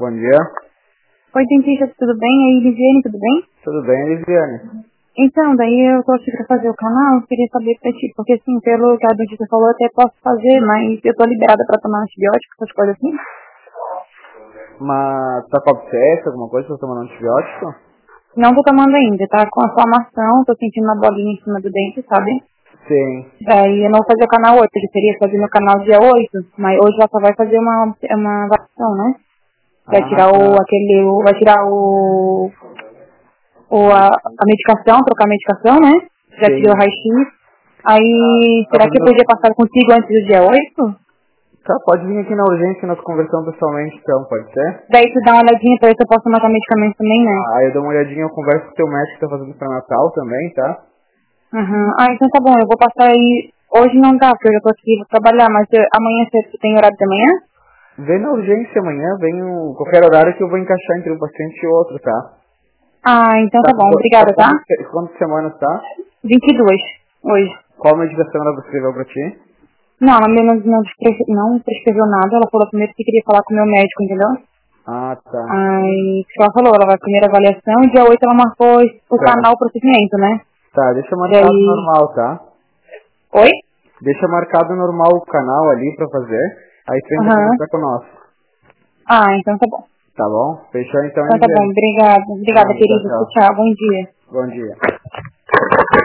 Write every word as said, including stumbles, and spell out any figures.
Bom dia. Oi, dentista, tudo bem? Aí, Liviane, tudo bem? Tudo bem, Liviane? Então, daí eu tô aqui pra fazer o canal, eu queria saber pra ti, porque assim, pelo que a dentista falou, eu até posso fazer, mas eu tô liberada pra tomar antibiótico, essas coisas assim. Mas tá com abscesso, alguma coisa? Tá tomando antibiótico? Não tô tomando ainda, tá com inflamação, tô sentindo uma bolinha em cima do dente, sabe? Sim. Daí eu não vou fazer o canal hoje, eu queria fazer no canal dia oito, mas hoje ela só vai fazer uma, uma vacinação, né? Vai Ah, tirar o, tá. aquele, o, vai tirar o, o a, a medicação, trocar a medicação, né? Já tirou o Sim. raio-x. Aí, Tá será que eu fazendo... podia passar contigo antes do dia oito? Tá, pode vir aqui na urgência, nós conversamos pessoalmente, então, pode ser? Daí tu dá uma olhadinha pra ver se eu posso marcar medicamento também, né? Ah, eu dou uma olhadinha, eu converso com o teu médico que tá fazendo pré-natal também, tá? Uhum. Ah, então tá bom, eu vou passar aí. Hoje não dá, porque eu já tô aqui, vou trabalhar, mas eu, amanhã você tem horário de manhã? Vem na urgência amanhã, vem o... qualquer horário que eu vou encaixar entre um paciente e outro, tá? Ah, então Tá tá com bom, qu- tá obrigada, com tá? quantas quantas semanas, tá? vinte e dois, hoje. Qual medicação ela escreveu pra ti? Não, ela não, não, prescre- não prescreveu nada, ela falou primeiro que queria falar com o meu médico, entendeu? Ah, tá. Aí, o que ela falou, ela vai primeira avaliação e dia oito ela marcou o Tá. canal, o procedimento, né? Tá, deixa marcado Daí... normal, tá? Oi? Deixa marcado normal o canal ali pra fazer. Aí tu entra Aham. conversar conosco. Ah, então tá bom. Tá bom? Fechou então, Então tá bom, Eliane? obrigada. Obrigada, Não, tchau, querido. tchau. Tchau, bom dia. Bom dia.